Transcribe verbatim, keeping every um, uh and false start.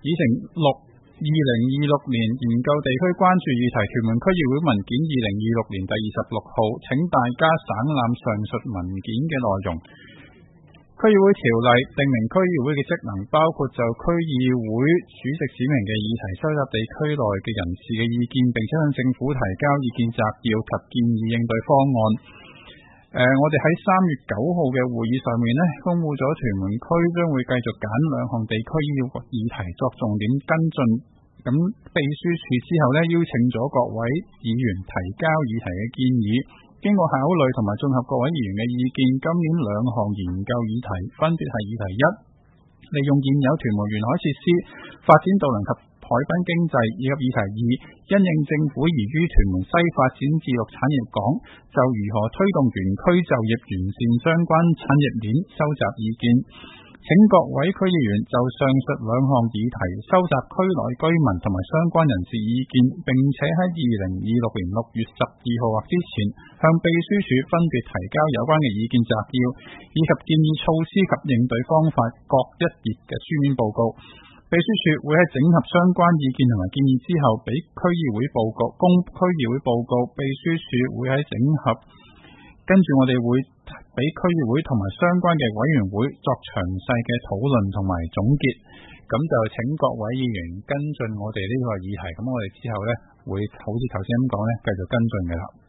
議程六二零二六年研究地區關注議題，屯門區議會文件二零二六年第二十六號，請大家省覽上述文件嘅內容。區議會條例訂明區議會嘅職能，包括就區議會主席指明嘅議題收集地區內嘅人士嘅意見，並且向政府提交意見摘要及建議應對方案。誒、呃，我哋喺三月九號嘅會議上面呢，公布咗屯門區將會繼續揀兩項地區議題作重點跟進。咁秘書處之後呢，邀請咗各位議員提交議題嘅建議，經過考慮同埋綜合各位議員嘅意見，今年兩項研究議題分別係議題一，利用現有屯門沿海設施發展渡輪及海濱經濟，以及議題二，因應政府移於屯門西發展智綠產業港，就如何推動園區就業完善相關產業鏈收集意見。請各位區議員就上述兩項議題收集區內居民同埋相關人士意見，並且喺二零二六年六月十二號或之前向秘書處分別提交有關嘅意見摘要，以及建議措施及應對方法各一頁嘅書面報告。秘書處會喺整合相關意見同埋建議之後，俾區議會報告，公區議會報告。秘書處會喺整合，跟住我哋會俾區議會同埋相關嘅委員會作詳細嘅討論同埋總結。咁就請各位議員跟進我哋呢個議題。咁我哋之後呢，會好似頭先咁講呢，繼續跟進嘅啦。